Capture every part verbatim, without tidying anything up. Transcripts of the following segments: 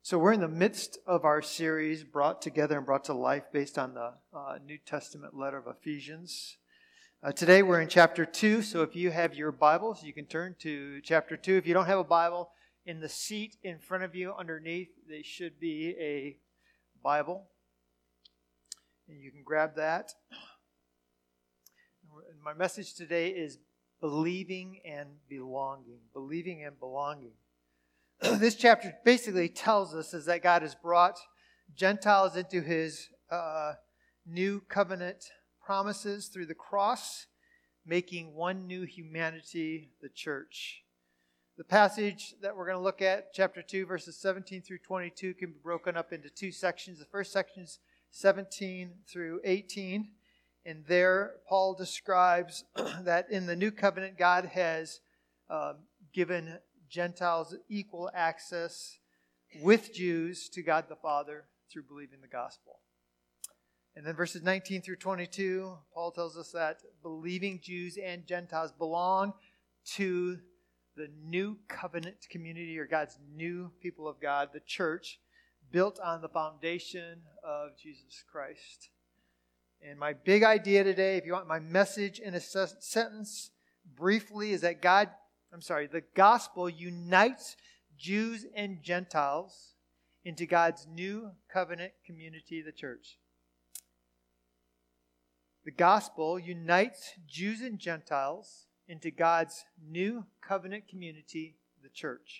So we're in the midst of our series, Brought Together and Brought to Life, based on the uh, New Testament letter of Ephesians. Uh, today we're in chapter two, so if you have your Bibles, you can turn to chapter two. If you don't have a Bible, in the seat in front of you underneath, there should be a Bible. And you can grab that. And my message today is believing and belonging. Believing and belonging. This chapter basically tells us is that God has brought Gentiles into His uh, new covenant promises through the cross, making one new humanity, the church. The passage that we're going to look at, chapter two, verses seventeen through twenty-two, can be broken up into two sections. The first section is seventeen through eighteen. And there, Paul describes that in the new covenant, God has uh, given Gentiles equal access with Jews to God the Father through believing the gospel. And then verses nineteen through twenty-two, Paul tells us that believing Jews and Gentiles belong to the new covenant community, or God's new people of God, the church, built on the foundation of Jesus Christ. And my big idea today, if you want my message in a sentence, briefly, is that God I'm sorry, the gospel unites Jews and Gentiles into God's new covenant community, the church. The gospel unites Jews and Gentiles into God's new covenant community, the church.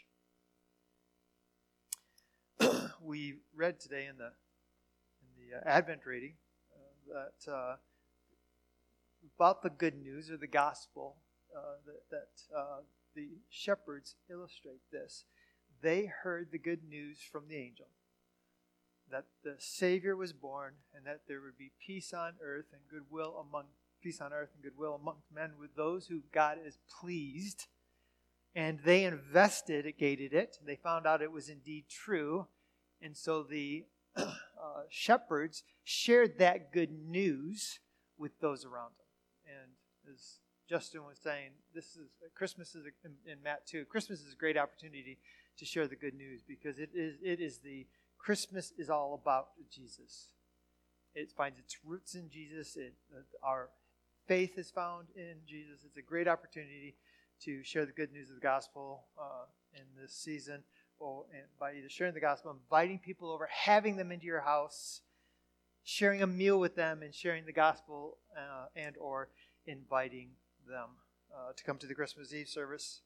We read today in the in the uh, Advent reading uh, that uh, about the good news or the gospel uh, that, that uh, the shepherds illustrate this. They heard the good news from the angel that the Savior was born and that there would be peace on earth and goodwill among peace on earth and goodwill among men with those who God is pleased. And they investigated it. They found out it was indeed true. And so the uh, shepherds shared that good news with those around them. And as Justin was saying, this is Christmas is a, in, in Matt two. Christmas is a great opportunity to share the good news because it is it is the Christmas is all about Jesus. It finds its roots in Jesus. It, uh, our faith is found in Jesus. It's a great opportunity to share the good news of the gospel uh, in this season, or and by either sharing the gospel, inviting people over, having them into your house, sharing a meal with them, and sharing the gospel, uh, and or inviting them uh, to come to the Christmas Eve service.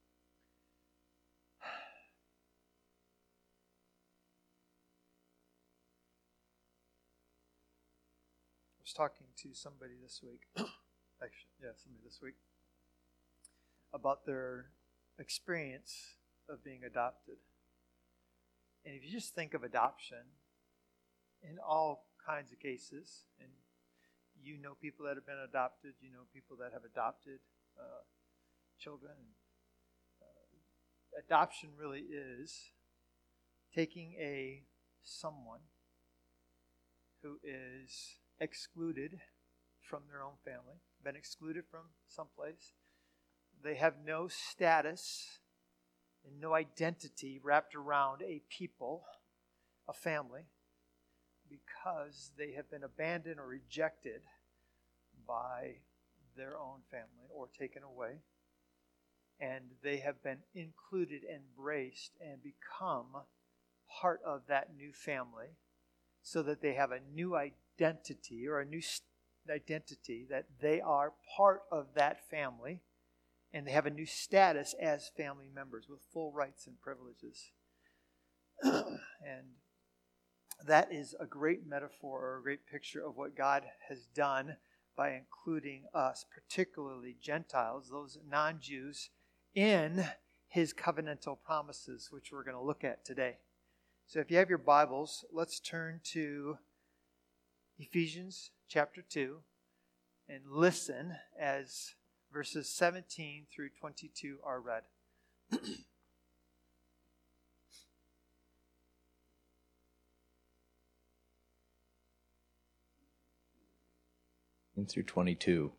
I was talking to somebody this week, actually, yeah, somebody this week, about their experience of being adopted. And if you just think of adoption in all kinds of cases, and you know people that have been adopted. You know people that have adopted uh, children. Uh, adoption really is taking a someone who is excluded from their own family, been excluded from someplace. They have no status and no identity wrapped around a people, a family, because they have been abandoned or rejected by their own family or taken away. And they have been included, embraced, and become part of that new family so that they have a new identity or a new identity that they are part of that family and they have a new status as family members with full rights and privileges. And that is a great metaphor or a great picture of what God has done by including us, particularly Gentiles, those non-Jews, in His covenantal promises, which we're going to look at today. So if you have your Bibles, let's turn to Ephesians chapter two and listen as verses seventeen through twenty-two are read. Through twenty-two.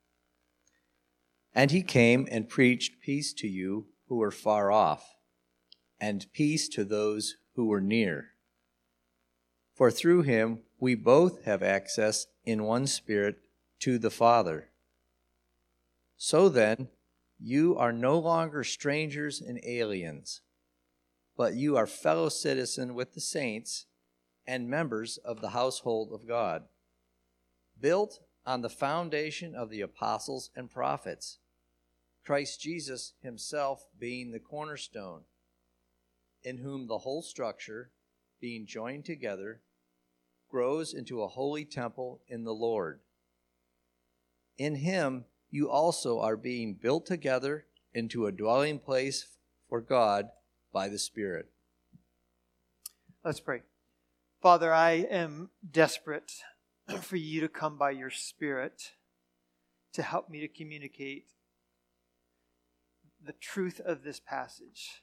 And he came and preached peace to you who were far off, and peace to those who were near. For through him we both have access in one Spirit to the Father. So then, you are no longer strangers and aliens, but you are fellow citizens with the saints and members of the household of God, built on the foundation of the apostles and prophets, Christ Jesus himself being the cornerstone, in whom the whole structure, being joined together, grows into a holy temple in the Lord. In him you also are being built together into a dwelling place for God by the Spirit. Let's pray. Father, I am desperate for you to come by your Spirit to help me to communicate the truth of this passage.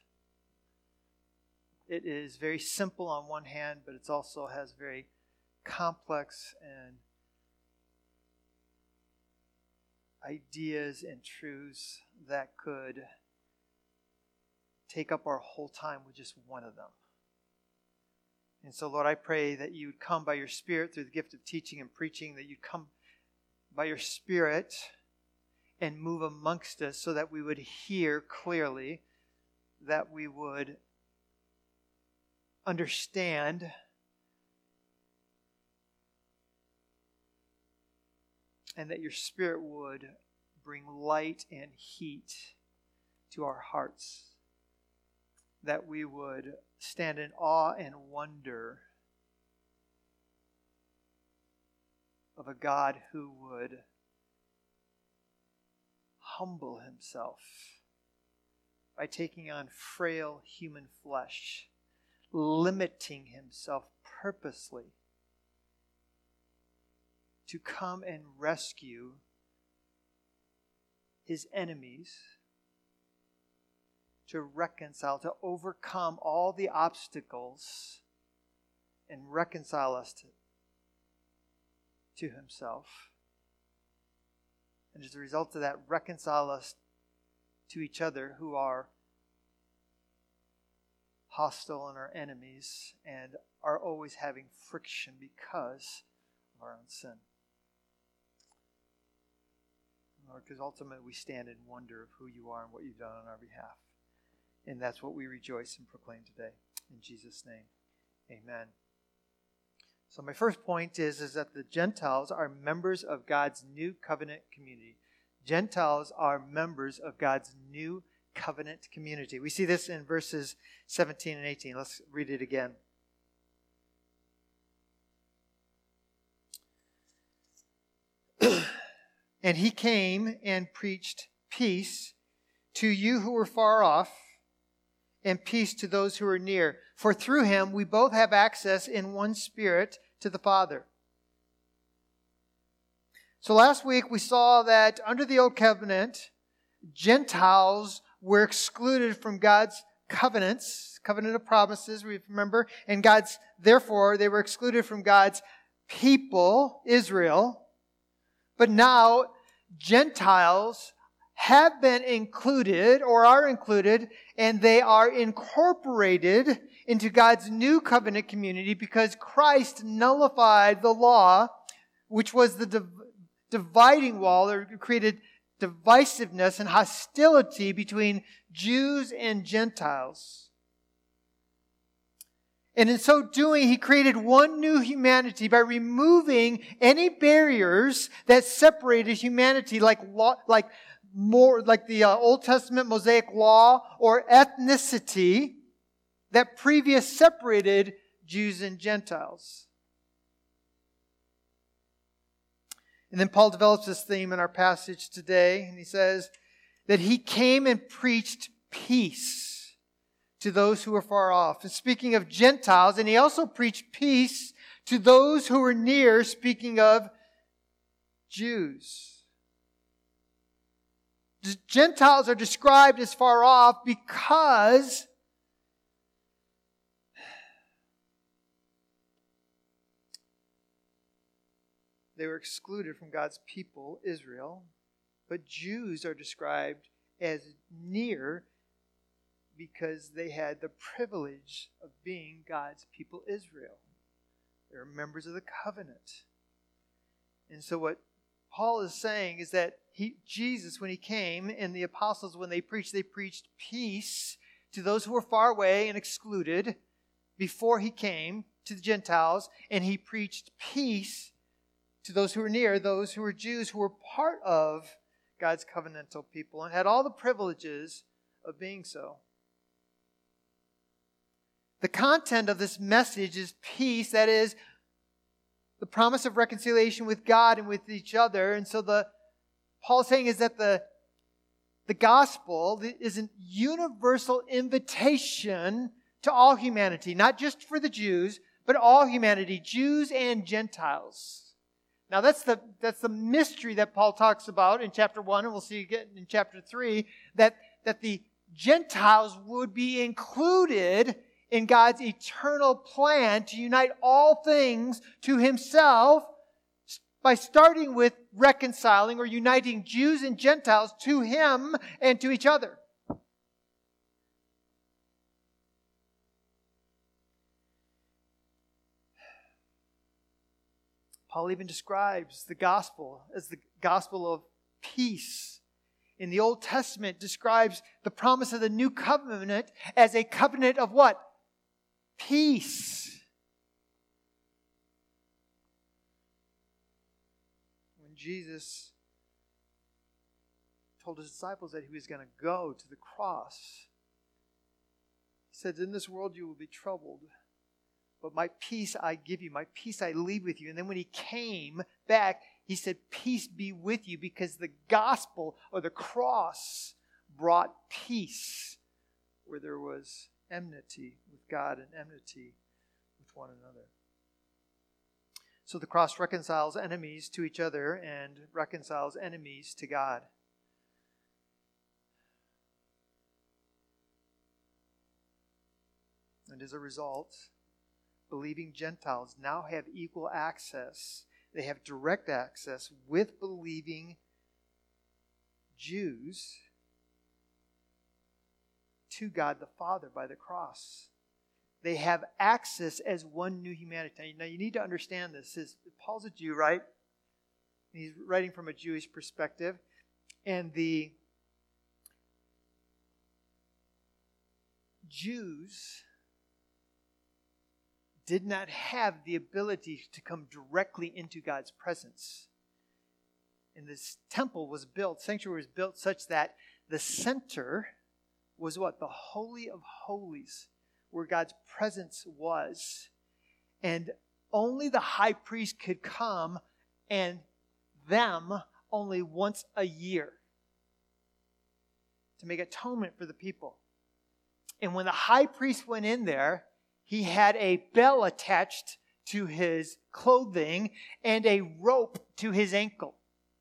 It is very simple on one hand, but it also has very complex and ideas and truths that could take up our whole time with just one of them. And so, Lord, I pray that you would come by your Spirit through the gift of teaching and preaching, that you'd come by your Spirit and move amongst us so that we would hear clearly, that we would understand, and that your Spirit would bring light and heat to our hearts, that we would stand in awe and wonder of a God who would humble himself by taking on frail human flesh, limiting himself purposely to come and rescue his enemies, to reconcile, to overcome all the obstacles and reconcile us to, to himself. And as a result of that, reconcile us to each other who are hostile and our enemies and are always having friction because of our own sin. Lord, because ultimately we stand in wonder of who you are and what you've done on our behalf. And that's what we rejoice and proclaim today. In Jesus' name, amen. So my first point is, is that the Gentiles are members of God's new covenant community. Gentiles are members of God's new covenant community. We see this in verses seventeen and eighteen. Let's read it again. And he came and preached peace to you who were far off, and peace to those who are near. For through him we both have access in one Spirit to the Father. So last week we saw that under the Old Covenant, Gentiles were excluded from God's covenants, covenant of promises, we remember, and God's, therefore, they were excluded from God's people, Israel. But now, Gentiles have been included or are included, and they are incorporated into God's new covenant community because Christ nullified the law, which was the div- dividing wall that created divisiveness and hostility between Jews and Gentiles. And in so doing, he created one new humanity by removing any barriers that separated humanity, like law, like more like the uh, Old Testament Mosaic law or ethnicity that previous separated Jews and Gentiles. And then Paul develops this theme in our passage today, and he says that he came and preached peace to those who are far off. And speaking of Gentiles, and he also preached peace to those who were near, speaking of Jews. Gentiles are described as far off because they were excluded from God's people, Israel. But Jews are described as near because they had the privilege of being God's people, Israel. They were members of the covenant. And so what Paul is saying is that he, Jesus, when he came, and the apostles, when they preached, they preached peace to those who were far away and excluded before he came to the Gentiles. And he preached peace to those who were near, those who were Jews, who were part of God's covenantal people and had all the privileges of being so. The content of this message is peace, that is, the promise of reconciliation with God and with each other. And so the Paul is saying is that the, the gospel is a universal invitation to all humanity, not just for the Jews, but all humanity, Jews and Gentiles. Now that's the, that's the mystery that Paul talks about in chapter one, and we'll see again in chapter three, that, that the Gentiles would be included in God's eternal plan to unite all things to Himself by starting with reconciling or uniting Jews and Gentiles to Him and to each other. Paul even describes the gospel as the gospel of peace. In the Old Testament, describes the promise of the new covenant as a covenant of what? Peace. When Jesus told His disciples that He was going to go to the cross, He said, in this world you will be troubled, but my peace I give you, my peace I leave with you. And then when He came back, He said, peace be with you, because the gospel or the cross brought peace where there was enmity with God and enmity with one another. So the cross reconciles enemies to each other and reconciles enemies to God. And as a result, believing Gentiles now have equal access. They have direct access with believing Jews to God the Father by the cross. They have access as one new humanity. Now you need to understand this. Is Paul's a Jew, right? He's writing from a Jewish perspective. And the Jews did not have the ability to come directly into God's presence. And this temple was built, sanctuary was built such that the center was what? The Holy of Holies, where God's presence was. And only the high priest could come, and them only once a year, to make atonement for the people. And when the high priest went in there, he had a bell attached to his clothing and a rope to his ankle.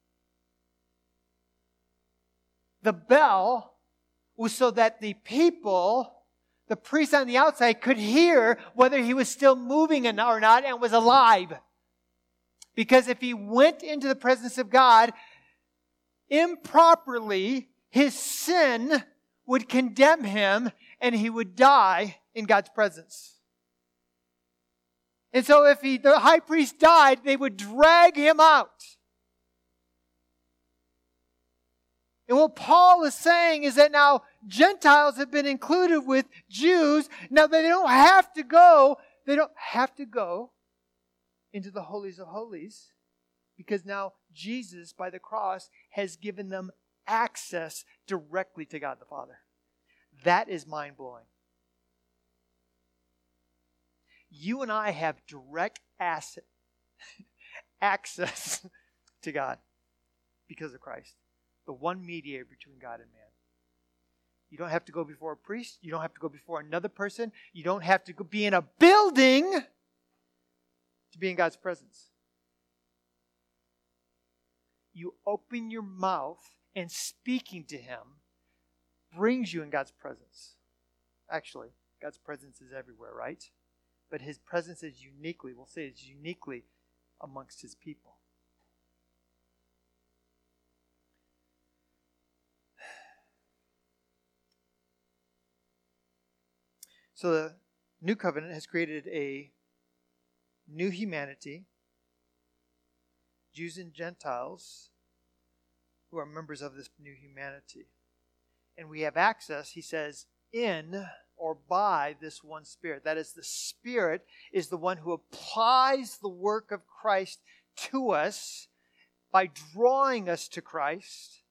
The bell was so that the people, the priest on the outside, could hear whether he was still moving or not and was alive. Because if he went into the presence of God improperly, his sin would condemn him and he would die in God's presence. And so if he, the high priest died, they would drag him out. And what Paul is saying is that now Gentiles have been included with Jews. Now they don't have to go, they don't have to go into the holies of holies, because now Jesus, by the cross, has given them access directly to God the Father. That is mind-blowing. You and I have direct asset, access to God because of Christ, the one mediator between God and man. You don't have to go before a priest. You don't have to go before another person. You don't have to go be in a building to be in God's presence. You open your mouth, and speaking to Him brings you in God's presence. Actually, God's presence is everywhere, right? But His presence is uniquely, we'll say it's uniquely amongst His people. So the new covenant has created a new humanity, Jews and Gentiles, who are members of this new humanity. And we have access, he says, in or by this one Spirit. That is, the Spirit is the one who applies the work of Christ to us by drawing us to Christ.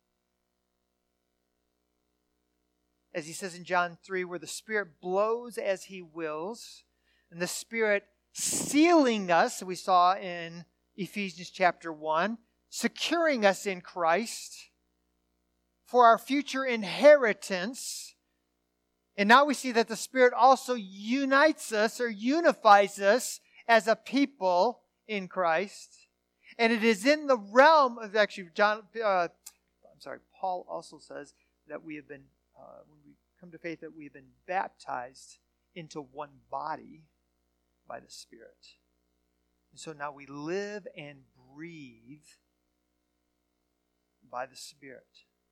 As he says in John three, where the Spirit blows as he wills, and the Spirit sealing us, we saw in Ephesians chapter one, securing us in Christ for our future inheritance. And now we see that the Spirit also unites us or unifies us as a people in Christ. And it is in the realm of, actually, John, uh, I'm sorry, Paul also says that we have been, uh, when we come to faith, that we have been baptized into one body by the Spirit. And so now we live and breathe by the Spirit.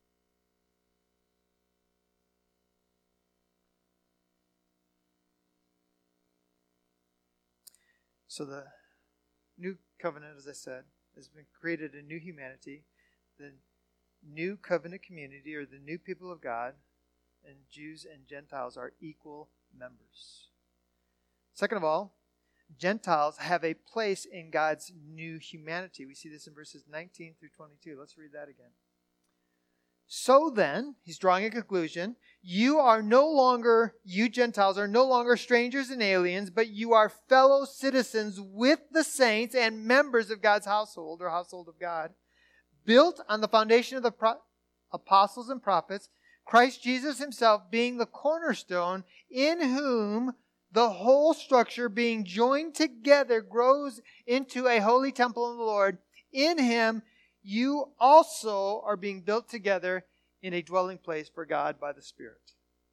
So the new covenant, as I said, has been created a new humanity, the new covenant community, or the new people of God, and Jews and Gentiles are equal members. Second of all, Gentiles have a place in God's new humanity. We see this in verses nineteen through twenty-two. Let's read that again. So then, he's drawing a conclusion, you are no longer, you Gentiles are no longer strangers and aliens, but you are fellow citizens with the saints and members of God's household, or household of God, built on the foundation of the pro- apostles and prophets, Christ Jesus himself being the cornerstone, in whom the whole structure being joined together grows into a holy temple in the Lord. In him you also are being built together in a dwelling place for God by the Spirit.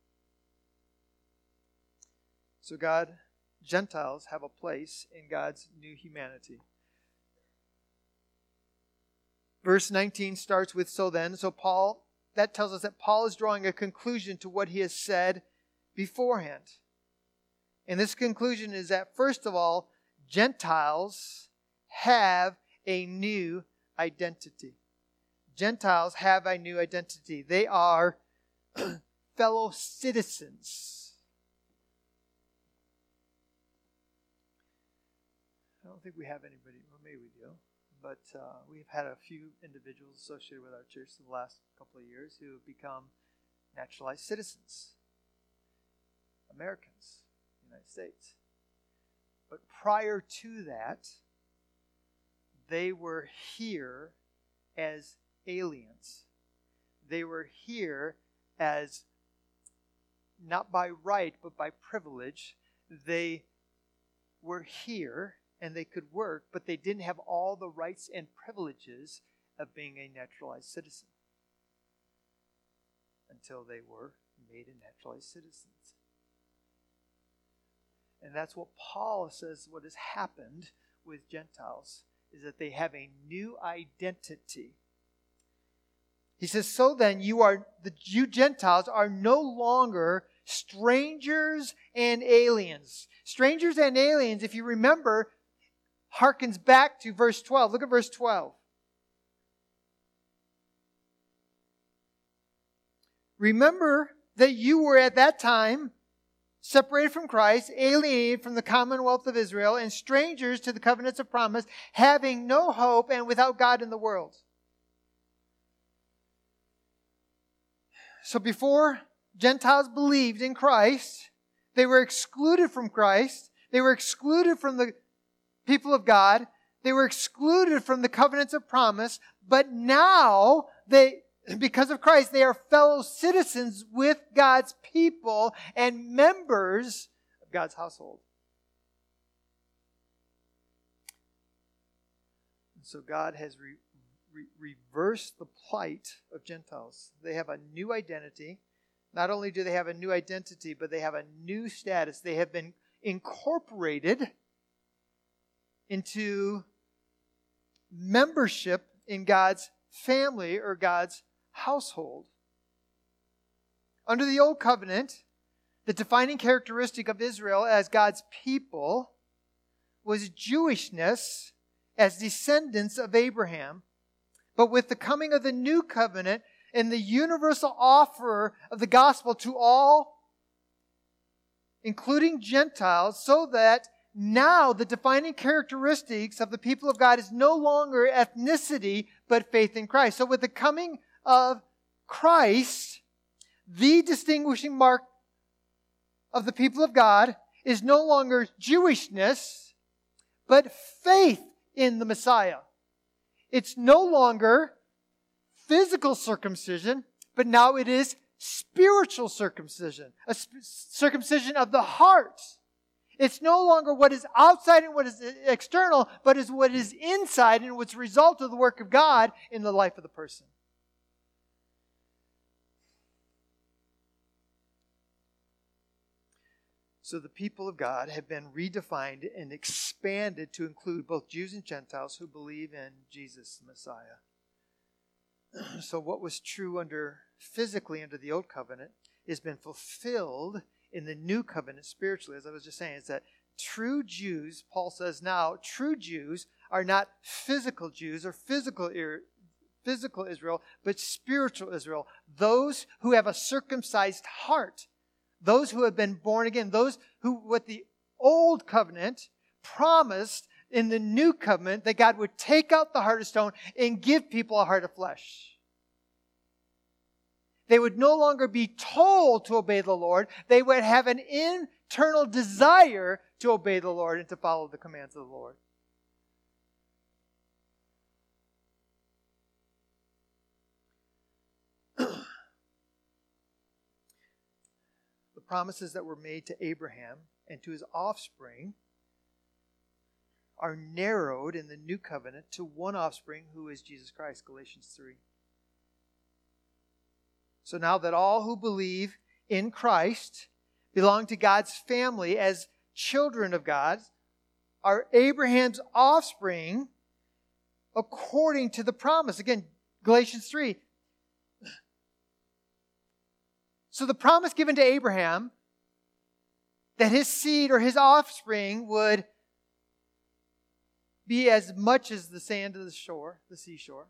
So God, Gentiles have a place in God's new humanity. Verse nineteen starts with, so then. So Paul, that tells us that Paul is drawing a conclusion to what he has said beforehand. And this conclusion is that, first of all, Gentiles have a new identity. Gentiles have a new identity. They are fellow citizens. I don't think we have anybody, well, maybe we do, but uh, we've had a few individuals associated with our church in the last couple of years who have become naturalized citizens, Americans, United States. But prior to that, they were here as aliens. They were here as, not by right, but by privilege. They were here and they could work, but they didn't have all the rights and privileges of being a naturalized citizen until they were made a naturalized citizens. And that's what Paul says what has happened with Gentiles, is that they have a new identity. He says, so then you are, the you Gentiles are no longer strangers and aliens. Strangers and aliens, if you remember, harkens back to verse twelve. Look at verse twelve. Remember that you were at that time separated from Christ, alienated from the commonwealth of Israel, and strangers to the covenants of promise, having no hope and without God in the world. So before Gentiles believed in Christ, they were excluded from Christ. They were excluded from the people of God. They were excluded from the covenants of promise. But now, they, because of Christ, they are fellow citizens with God's people and members of God's household. And so God has re, re, reversed the plight of Gentiles. They have a new identity. Not only do they have a new identity, but they have a new status. They have been incorporated into membership in God's family or God's household. Under the old covenant, The defining characteristic of Israel as God's people was Jewishness as descendants of Abraham. But with the coming of the new covenant and the universal offer of the gospel to all, including Gentiles, so that now the defining characteristics of the people of God is no longer ethnicity, but faith in Christ. So with the coming of Christ, the distinguishing mark of the people of God is no longer Jewishness, but faith in the Messiah. It's no longer physical circumcision, but now it is spiritual circumcision, a sp- circumcision of the heart. It's no longer what is outside and what is external, but is what is inside and what's a result of the work of God in the life of the person. So the people of God have been redefined and expanded to include both Jews and Gentiles who believe in Jesus the Messiah. So what was true under physically under the old covenant has been fulfilled in the new covenant spiritually. As I was just saying, it's that true Jews, Paul says now, true Jews are not physical Jews or physical physical Israel, but spiritual Israel. Those who have a circumcised heart. Those who have been born again. Those who, with the old covenant, promised in the new covenant that God would take out the heart of stone and give people a heart of flesh. They would no longer be told to obey the Lord. They would have an internal desire to obey the Lord and to follow the commands of the Lord. The promises that were made to Abraham and to his offspring are narrowed in the new covenant to one offspring who is Jesus Christ, Galatians three. So now that all who believe in Christ belong to God's family as children of God, are Abraham's offspring according to the promise. Again, Galatians three. So the promise given to Abraham that his seed or his offspring would be as much as the sand of the shore, the seashore,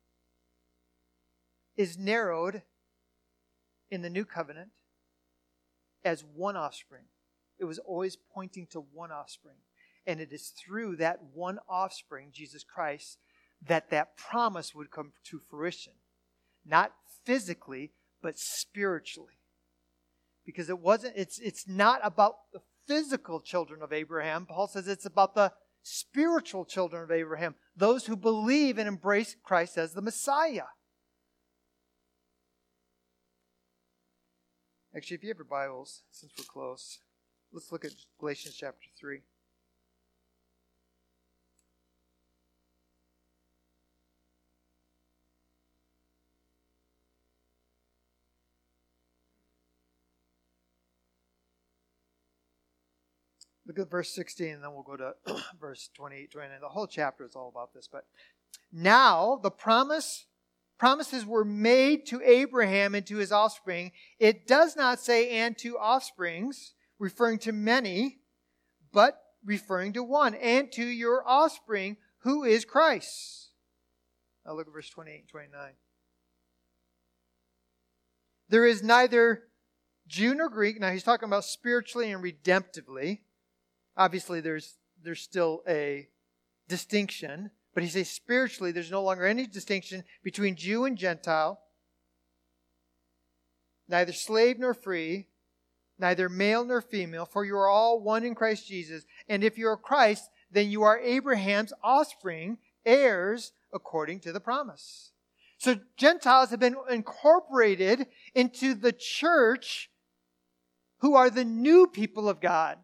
is narrowed in the new covenant as one offspring. It was always pointing to one offspring. And it is through that one offspring, Jesus Christ, that that promise would come to fruition. Not physically, but spiritually. Because it wasn't, it's, it's not about the physical children of Abraham. Paul says it's about the spiritual children of Abraham. Those who believe and embrace Christ as the Messiah. Actually, if you have your Bibles, since we're close, let's look at Galatians chapter three. Look at verse sixteen, and then we'll go to verse twenty-eight, twenty-nine. The whole chapter is all about this. But now the promise, promises were made to Abraham and to his offspring. It does not say and to offsprings, referring to many, but referring to one, and to your offspring, who is Christ. Now look at verse twenty-eight and twenty-nine. There is neither Jew nor Greek. Now he's talking about spiritually and redemptively. Obviously, there's there's still a distinction. But he says spiritually, there's no longer any distinction between Jew and Gentile. Neither slave nor free. Neither male nor female. For you are all one in Christ Jesus. And if you are Christ, then you are Abraham's offspring, heirs according to the promise. So Gentiles have been incorporated into the church who are the new people of God.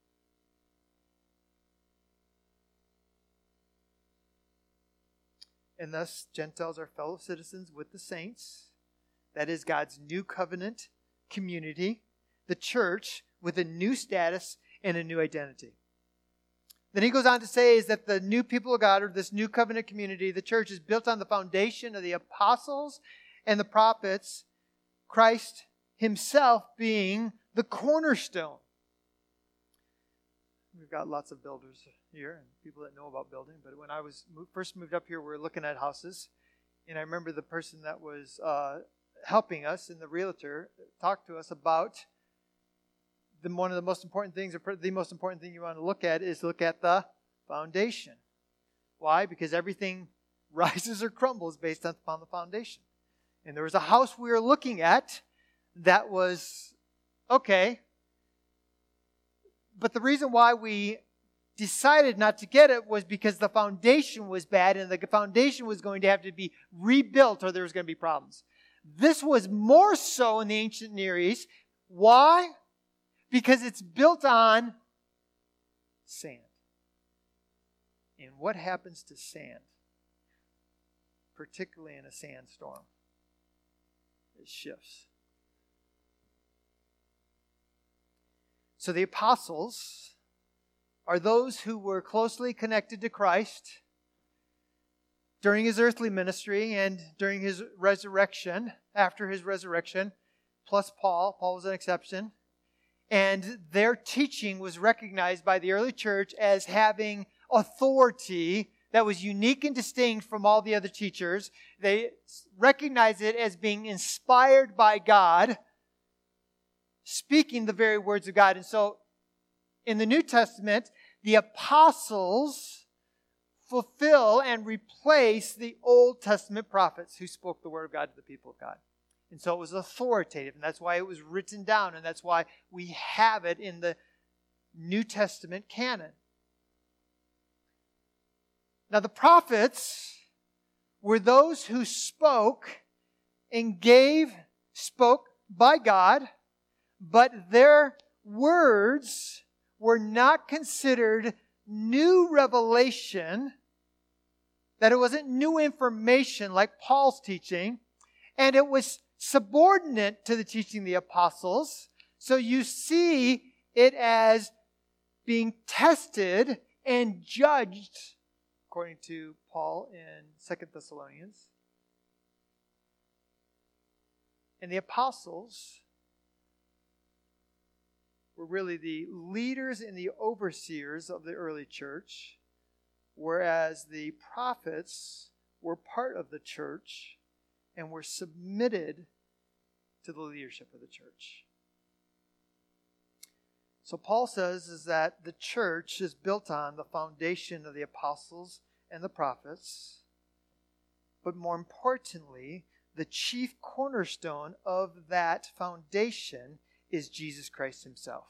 And thus, Gentiles are fellow citizens with the saints. That is God's new covenant community, the church, with a new status and a new identity. Then he goes on to say is that the new people of God, or this new covenant community, the church, is built on the foundation of the apostles and the prophets, Christ himself being the cornerstone. We've got lots of builders here and people that know about building, but when I was first moved up here, we were looking at houses, and I remember the person that was uh, helping us, and the realtor, talked to us about the one of the most important things, or the most important thing you want to look at is look at the foundation. Why? Because everything rises or crumbles based upon the foundation. And there was a house we were looking at that was okay, but the reason why we decided not to get it was because the foundation was bad and the foundation was going to have to be rebuilt or there was going to be problems. This was more so in the ancient Near East. Why? Because it's built on sand. And what happens to sand, particularly in a sandstorm? It shifts. So the apostles are those who were closely connected to Christ during his earthly ministry and during his resurrection, after his resurrection, plus Paul. Paul was an exception. And their teaching was recognized by the early church as having authority that was unique and distinct from all the other teachers. They recognized it as being inspired by God, speaking the very words of God. And so, in the New Testament, the apostles fulfill and replace the Old Testament prophets who spoke the word of God to the people of God. And so it was authoritative, and that's why it was written down, and that's why we have it in the New Testament canon. Now, the prophets were those who spoke and gave, spoke by God, but their words were not considered new revelation, that it wasn't new information like Paul's teaching, and it was subordinate to the teaching of the apostles. So you see it as being tested and judged, according to Paul in Second Thessalonians. And the apostles were really the leaders and the overseers of the early church, whereas the prophets were part of the church and were submitted to the leadership of the church. So Paul says is that the church is built on the foundation of the apostles and the prophets, but more importantly, the chief cornerstone of that foundation is Jesus Christ himself.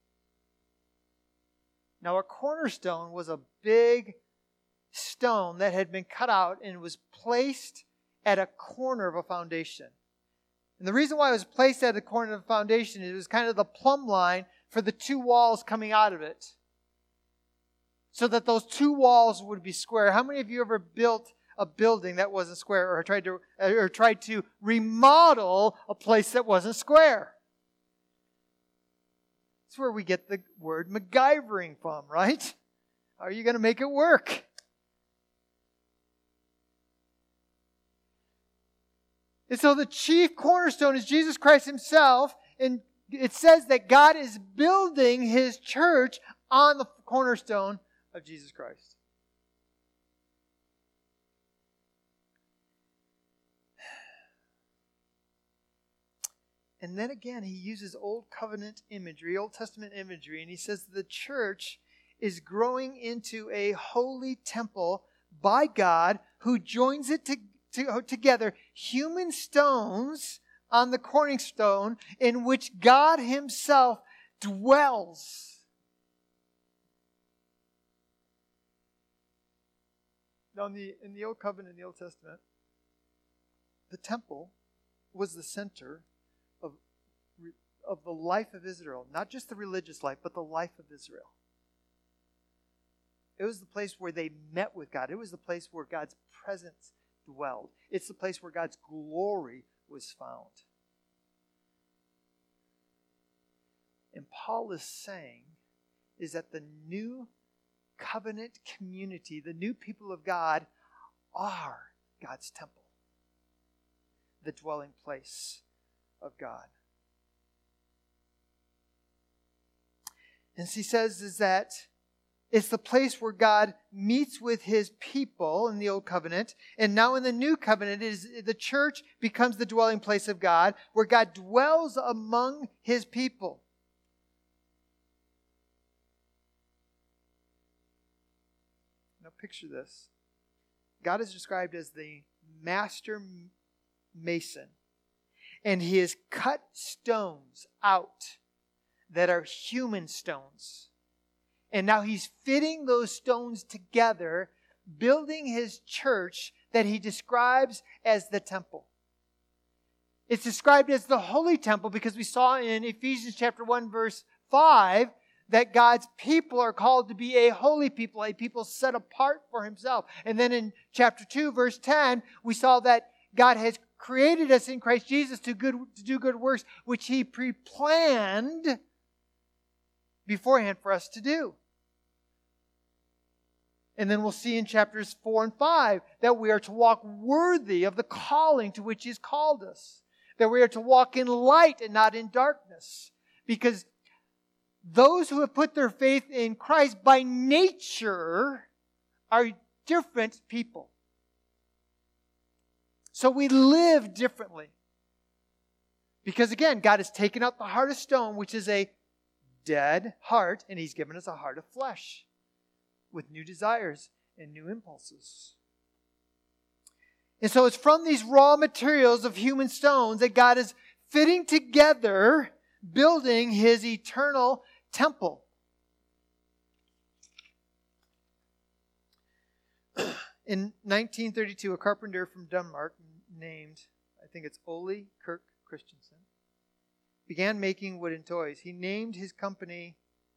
Now, a cornerstone was a big stone that had been cut out and was placed at a corner of a foundation. And the reason why it was placed at the corner of the foundation is it was kind of the plumb line for the two walls coming out of it, so that those two walls would be square. How many of you ever built a building that wasn't square, or tried to or tried to remodel a place that wasn't square? That's where we get the word MacGyvering from, right? How are you going to make it work? And so the chief cornerstone is Jesus Christ himself, and it says that God is building his church on the cornerstone of Jesus Christ. And then again, he uses Old Covenant imagery, Old Testament imagery, and he says the church is growing into a holy temple by God who joins it to, to, together, human stones on the cornerstone in which God himself dwells. Now, in the, in the Old Covenant, in the Old Testament, the temple was the center of, of the life of Israel. Not just the religious life, but the life of Israel. It was the place where they met with God. It was the place where God's presence dwelled. It's the place where God's glory was found. And Paul is saying is that the new covenant community, the new people of God, are God's temple, the dwelling place of God. And he says is that it's the place where God meets with his people in the old covenant. And now in the new covenant, it is the church becomes the dwelling place of God, where God dwells among his people. Now picture this. God is described as the master mason. And he has cut stones out that are human stones. And now he's fitting those stones together, building his church that he describes as the temple. It's described as the holy temple because we saw in Ephesians chapter one verse five that God's people are called to be a holy people, a people set apart for himself. And then in chapter two verse ten, we saw that God has created us in Christ Jesus to, good, to do good works, which he pre-planned beforehand for us to do. And then we'll see in chapters four and five that we are to walk worthy of the calling to which He has called us. That we are to walk in light and not in darkness. Because those who have put their faith in Christ by nature are different people. So we live differently. Because again, God has taken out the heart of stone, which is a dead heart, and He's given us a heart of flesh with new desires and new impulses. And so it's from these raw materials of human stones that God is fitting together, building His eternal temple. In nineteen thirty-two, a carpenter from Denmark named, I think it's Ole Kirk Christensen, began making wooden toys. He named his company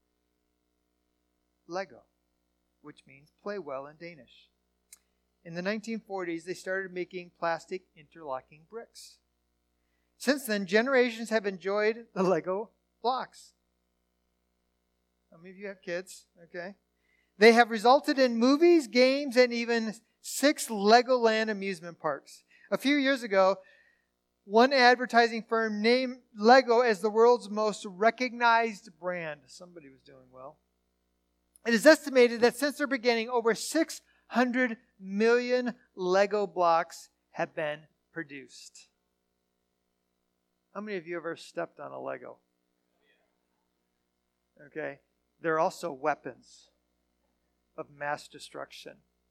Lego, which means play well in Danish. In the nineteen forties, they started making plastic interlocking bricks. Since then, generations have enjoyed the Lego blocks. How many of you have kids? Okay. They have resulted in movies, games, and even six Legoland amusement parks. A few years ago, one advertising firm named Lego as the world's most recognized brand. Somebody was doing well. It is estimated that since their beginning, over six hundred million Lego blocks have been produced. How many of you ever stepped on a Lego? Okay. They're also weapons of mass destruction.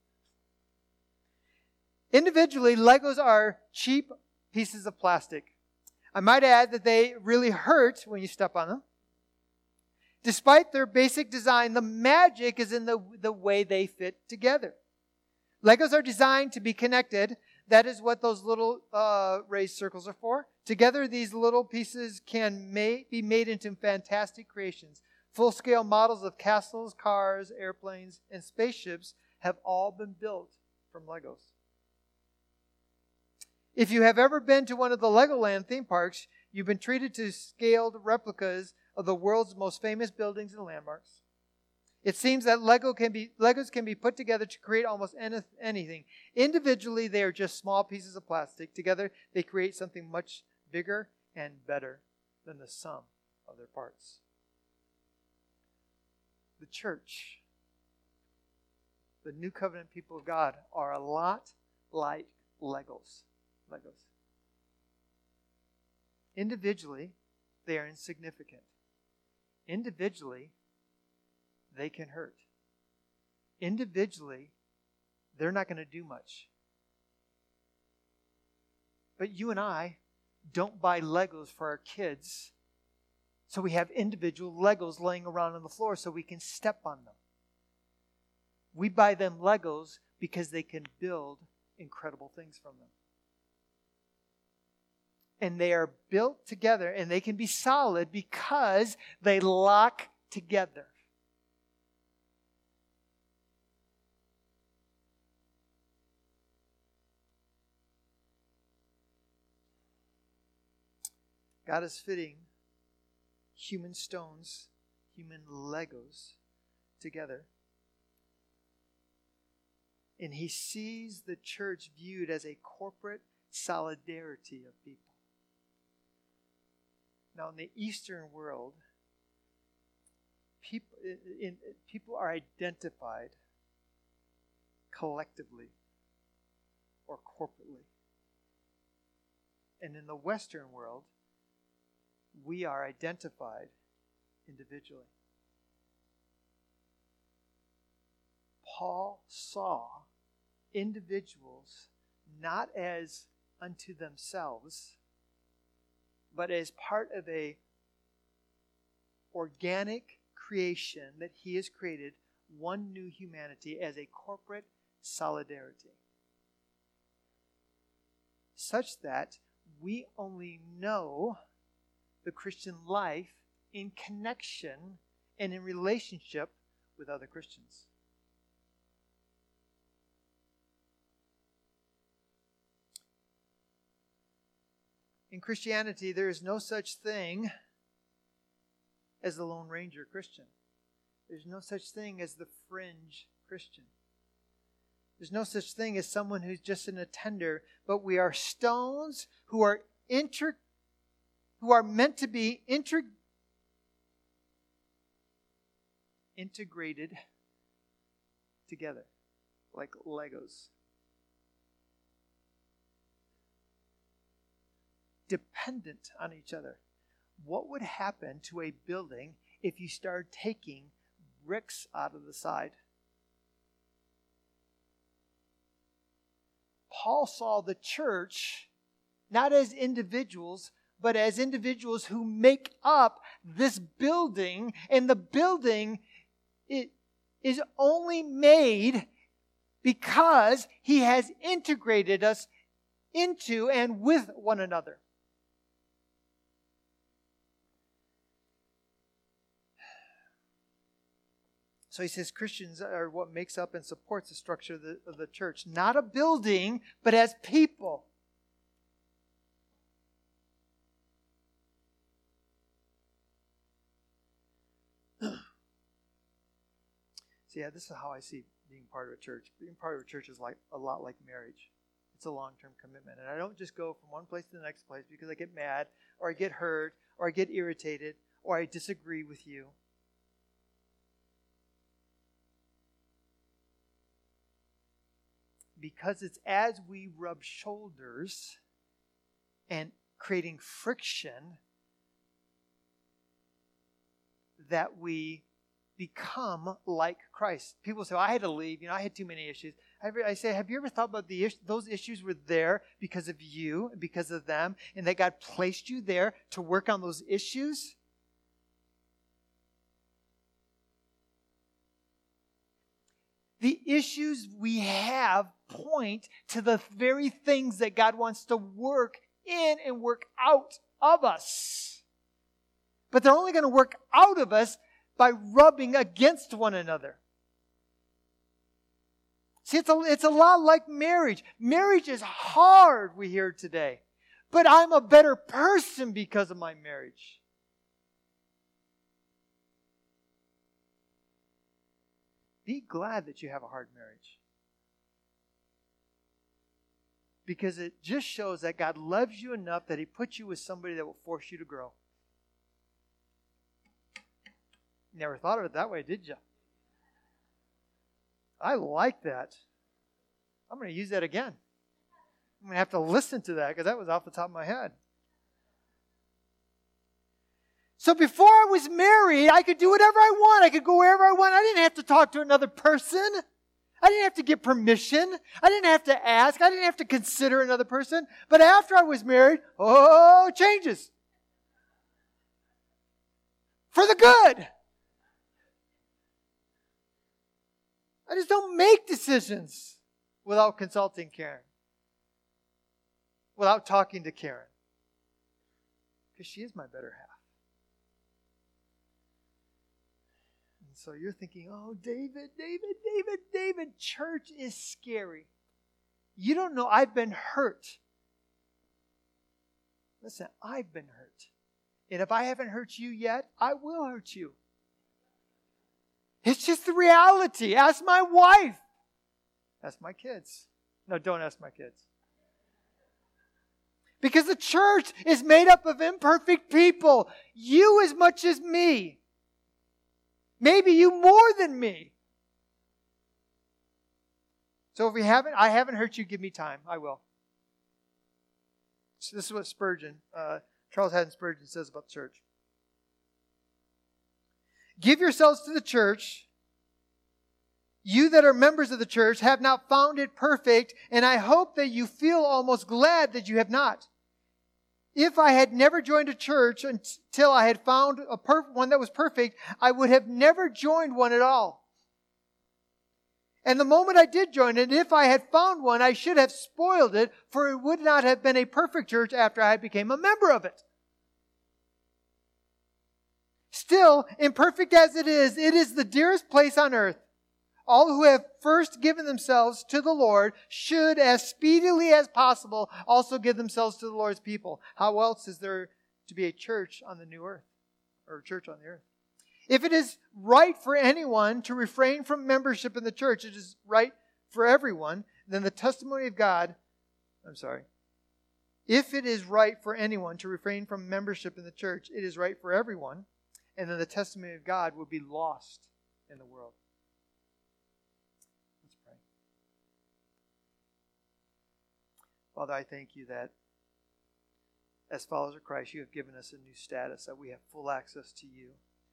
Individually, Legos are cheap pieces of plastic. I might add that they really hurt when you step on them. Despite their basic design, the magic is in the, the way they fit together. Legos are designed to be connected. That is what those little uh, raised circles are for. Together, these little pieces can may, be made into fantastic creations. Full-scale models of castles, cars, airplanes, and spaceships have all been built from Legos. If you have ever been to one of the Legoland theme parks, you've been treated to scaled replicas of the world's most famous buildings and landmarks. It seems that Lego can be, Legos can be put together to create almost any, anything. Individually, they are just small pieces of plastic. Together, they create something much bigger and better than the sum of their parts. The church, the New Covenant people of God, are a lot like Legos. Legos. Individually, they are insignificant. Individually, they can hurt. Individually, they're not going to do much. But you and I don't buy Legos for our kids, so we have individual Legos laying around on the floor so we can step on them. We buy them Legos because they can build incredible things from them. And they are built together, and they can be solid because they lock together. God is fitting human stones, human Legos together. And He sees the church viewed as a corporate solidarity of people. Now, in the Eastern world, people, in, in, people are identified collectively or corporately. And in the Western world, we are identified individually. Paul saw individuals not as unto themselves, but as part of a organic creation that he has created, one new humanity as a corporate solidarity. Such that we only know the Christian life in connection and in relationship with other Christians. In Christianity, there is no such thing as the Lone Ranger Christian. There's no such thing as the fringe Christian. There's no such thing as someone who's just an attender, but we are stones who are inter, who are meant to be inter, integrated together, like Legos. Dependent on each other. What would happen to a building if you started taking bricks out of the side? Paul saw the church not as individuals, but as individuals who make up this building. And the building it is only made because he has integrated us into and with one another. So he says Christians are what makes up and supports the structure of the, of the church. Not a building, but as people. So yeah, this is how I see being part of a church. Being part of a church is like a lot like marriage. It's a long-term commitment. And I don't just go from one place to the next place because I get mad, or I get hurt, or I get irritated, or I disagree with you. Because it's as we rub shoulders and creating friction that we become like Christ. People say, well, I had to leave. You know, I had too many issues. I say, have you ever thought about the is- those issues were there because of you, because of them, and that God placed you there to work on those issues? The issues we have point to the very things that God wants to work in and work out of us. But they're only going to work out of us by rubbing against one another. See, it's a, it's a lot like marriage. Marriage is hard, we hear today. But I'm a better person because of my marriage. Be glad that you have a hard marriage. Because it just shows that God loves you enough that He puts you with somebody that will force you to grow. Never thought of it that way, did you? I like that. I'm going to use that again. I'm going to have to listen to that because that was off the top of my head. So before I was married, I could do whatever I want. I could go wherever I want. I didn't have to talk to another person. I didn't have to get permission. I didn't have to ask. I didn't have to consider another person. But after I was married, oh, it changes. For the good. I just don't make decisions without consulting Karen. Without talking to Karen. Because she is my better half. And so you're thinking, oh, David, David, David, David, church is scary. You don't know, I've been hurt. Listen, I've been hurt. And if I haven't hurt you yet, I will hurt you. It's just the reality. Ask my wife. Ask my kids. No, don't ask my kids. Because the church is made up of imperfect people. You as much as me. Maybe you more than me. So if we haven't, I haven't hurt you, give me time. I will. So this is what Spurgeon, uh, Charles Haddon Spurgeon says about the church. Give yourselves to the church. You that are members of the church have not found it perfect, and I hope that you feel almost glad that you have not. If I had never joined a church until I had found a perf- one that was perfect, I would have never joined one at all. And the moment I did join it, if I had found one, I should have spoiled it, for it would not have been a perfect church after I became a member of it. Still, imperfect as it is, it is the dearest place on earth. All who have first given themselves to the Lord should, as speedily as possible, also give themselves to the Lord's people. How else is there to be a church on the new earth, or a church on the earth? If it is right for anyone to refrain from membership in the church, it is right for everyone, then the testimony of God, I'm sorry. If it is right for anyone to refrain from membership in the church, it is right for everyone, and then the testimony of God will be lost in the world. Let's pray. Father, I thank you that as followers of Christ, you have given us a new status, that we have full access to you,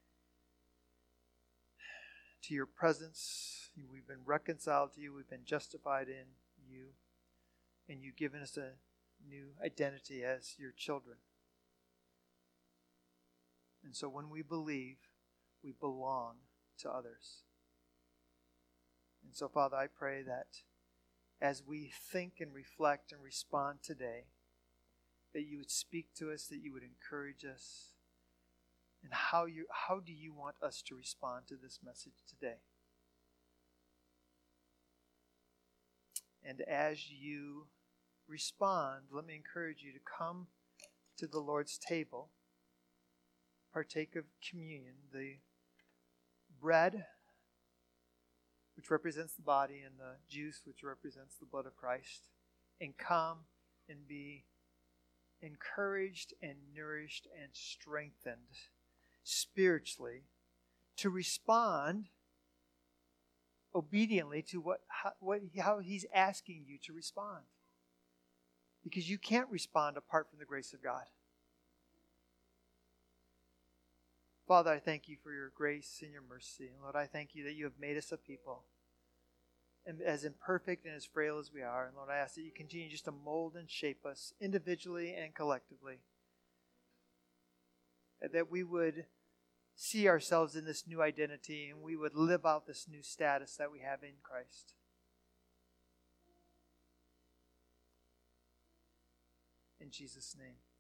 to your presence. We've been reconciled to you. We've been justified in you. And you've given us a new identity as your children. And so when we believe, we belong to others. And so, Father, I pray that as we think and reflect and respond today, that you would speak to us, that you would encourage us. And how you how do you want us to respond to this message today? And as you respond, let me encourage you to come to the Lord's table, partake of communion, the bread, which represents the body, and the juice, which represents the blood of Christ, and come and be encouraged and nourished and strengthened spiritually to respond obediently to what how, what how he's asking you to respond, because you can't respond apart from the grace of God. Father, I thank you for your grace and your mercy, and Lord, I thank you that you have made us a people, and as imperfect and as frail as we are. And Lord, I ask that you continue just to mold and shape us individually and collectively, that we would see ourselves in this new identity and we would live out this new status that we have in Christ. In Jesus' name.